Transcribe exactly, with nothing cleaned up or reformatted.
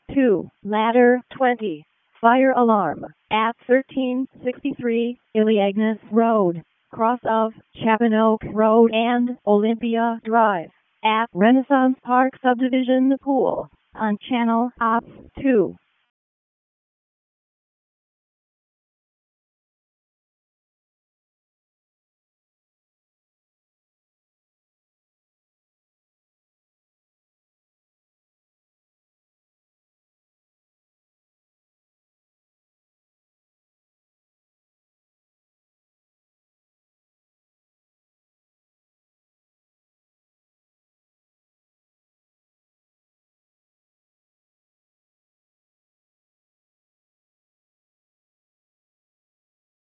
two, ladder twenty, fire alarm at thirteen sixty-three Iliagnas Road, cross of Chavanoke Road and Olympia Drive, at Renaissance Park Subdivision Pool, on Channel Ops two.